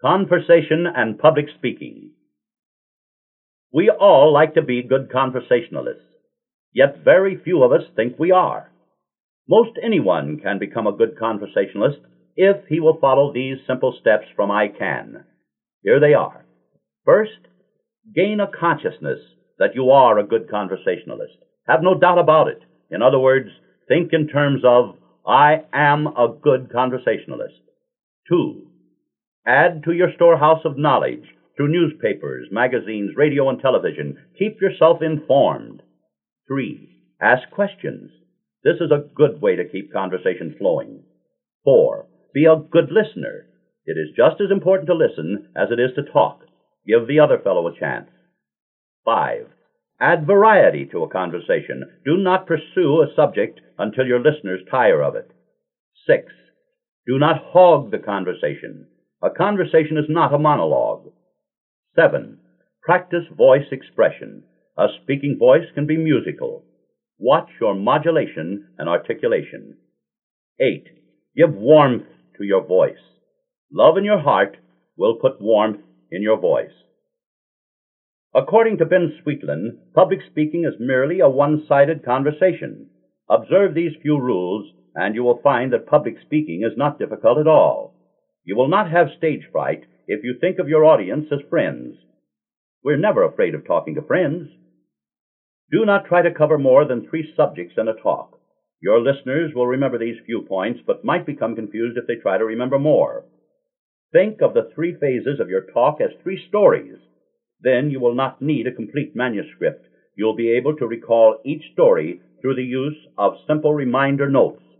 Conversation and Public Speaking. We all like to be good conversationalists, yet very few of us think we are. Most anyone can become a good conversationalist if he will follow these simple steps from I Can. Here they are. First, gain a consciousness that you are a good conversationalist. Have no doubt about it. In other words, think in terms of, I am a good conversationalist. 2. Add to your storehouse of knowledge through newspapers, magazines, radio, and television. Keep yourself informed. 3. Ask questions. This is a good way to keep conversation flowing. 4. Be a good listener. It is just as important to listen as it is to talk. Give the other fellow a chance. 5. Add variety to a conversation. Do not pursue a subject until your listeners tire of it. 6. Do not hog the conversation. A conversation is not a monologue. 7. Practice voice expression. A speaking voice can be musical. Watch your modulation and articulation. 8. Give warmth to your voice. Love in your heart will put warmth in your voice. According to Ben Sweetland, public speaking is merely a one-sided conversation. Observe these few rules, and you will find that public speaking is not difficult at all. You will not have stage fright if you think of your audience as friends. We're never afraid of talking to friends. Do not try to cover more than 3 subjects in a talk. Your listeners will remember these few points, but might become confused if they try to remember more. Think of the 3 phases of your talk as 3 stories. Then you will not need a complete manuscript. You'll be able to recall each story through the use of simple reminder notes.